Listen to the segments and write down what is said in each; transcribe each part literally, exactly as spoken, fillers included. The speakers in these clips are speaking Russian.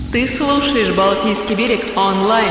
Ты слушаешь «Балтийский берег» онлайн.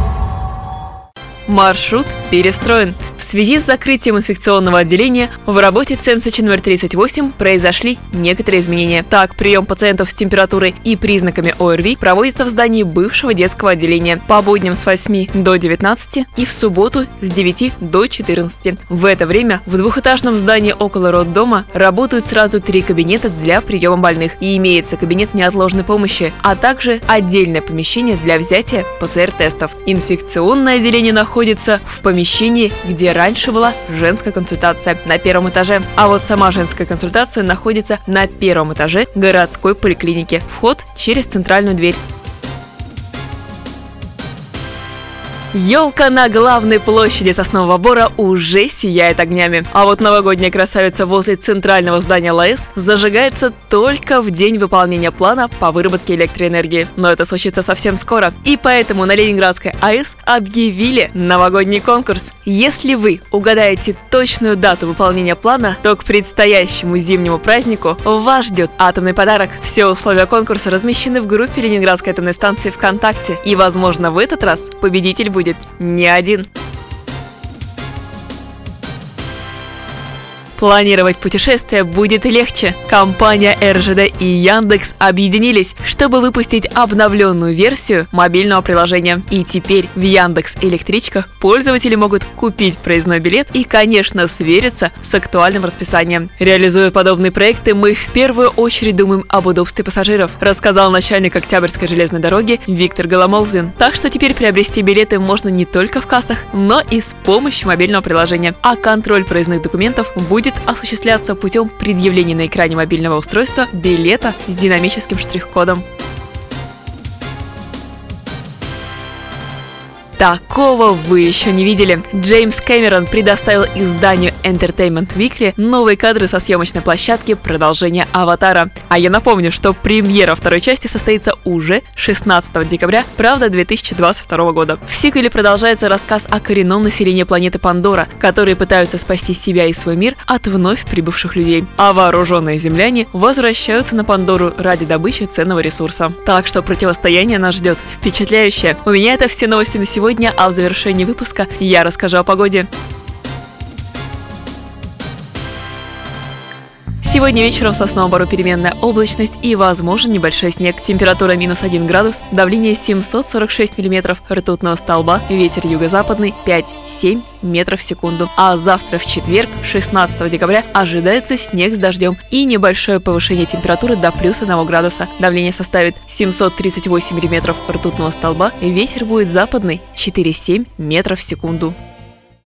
Маршрут перестроен. В связи с закрытием инфекционного отделения в работе ЦЕМСыч номер тридцать восемь произошли некоторые изменения. Так, прием пациентов с температурой и признаками ОРВИ проводится в здании бывшего детского отделения по будням с восьми до девятнадцати и в субботу с девяти до четырнадцати. В это время в двухэтажном здании около роддома работают сразу три кабинета для приема больных и имеется кабинет неотложной помощи, а также отдельное помещение для взятия ПЦР-тестов. Инфекционное отделение находится в помещении, где раньше была женская консультация на первом этаже, а вот сама женская консультация находится на первом этаже городской поликлиники. Вход через центральную дверь. Елка на главной площади Соснового Бора уже сияет огнями. А вот новогодняя красавица возле центрального здания ЛАЭС зажигается только в день выполнения плана по выработке электроэнергии. Но это случится совсем скоро. И поэтому на Ленинградской АЭС объявили новогодний конкурс. Если вы угадаете точную дату выполнения плана, то к предстоящему зимнему празднику вас ждет атомный подарок. Все условия конкурса размещены в группе Ленинградской атомной станции ВКонтакте. И, возможно, в этот раз победитель будет будет не один. Планировать путешествия будет легче. Компания эр жэ дэ и Яндекс объединились, чтобы выпустить обновленную версию мобильного приложения. И теперь в Яндекс Электричках пользователи могут купить проездной билет и, конечно, свериться с актуальным расписанием. Реализуя подобные проекты, мы в первую очередь думаем об удобстве пассажиров, рассказал начальник Октябрьской железной дороги Виктор Голомолзин. Так что теперь приобрести билеты можно не только в кассах, но и с помощью мобильного приложения. А контроль проездных документов будет осуществляться путем предъявления на экране мобильного устройства билета с динамическим штрих-кодом. Такого вы еще не видели. Джеймс Кэмерон предоставил изданию Entertainment Weekly новые кадры со съемочной площадки продолжения «Аватара». А я напомню, что премьера второй части состоится уже шестнадцатого декабря, правда, две тысячи двадцать второго года. В сиквеле продолжается рассказ о коренном населении планеты Пандора, которые пытаются спасти себя и свой мир от вновь прибывших людей. А вооруженные земляне возвращаются на Пандору ради добычи ценного ресурса. Так что противостояние нас ждет впечатляющее. У меня это все новости на сегодня. А в завершении выпуска я расскажу о погоде. Сегодня вечером в Сосновом Бору переменная облачность и возможен небольшой снег. Температура минус один градус, давление семьсот сорок шесть миллиметров ртутного столба, ветер юго-западный пять-семь метров в секунду. А завтра в четверг, шестнадцатого декабря, ожидается снег с дождем и небольшое повышение температуры до плюс одного градуса. Давление составит семьсот тридцать восемь миллиметров ртутного столба, ветер будет западный четыре-семь метров в секунду.